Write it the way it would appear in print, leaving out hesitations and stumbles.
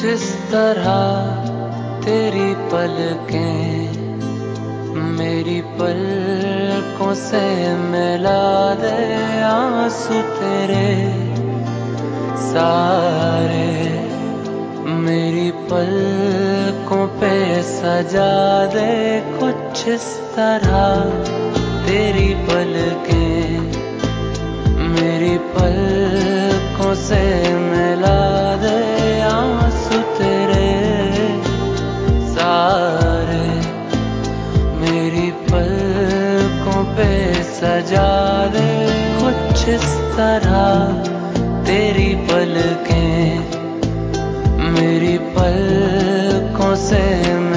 इस तरह तेरी पलकें मेरी पलकों से मिला दे, आंसू तेरे सारे मेरी पलकों पे सजा दे। कुछ इस तरह तेरी पलकें मेरी पलकों से मिला दे, आंसू तेरे सारे मेरी पलकों पे सजा दे। कुछ इस तरह तेरी पलकें मेरी पलकों से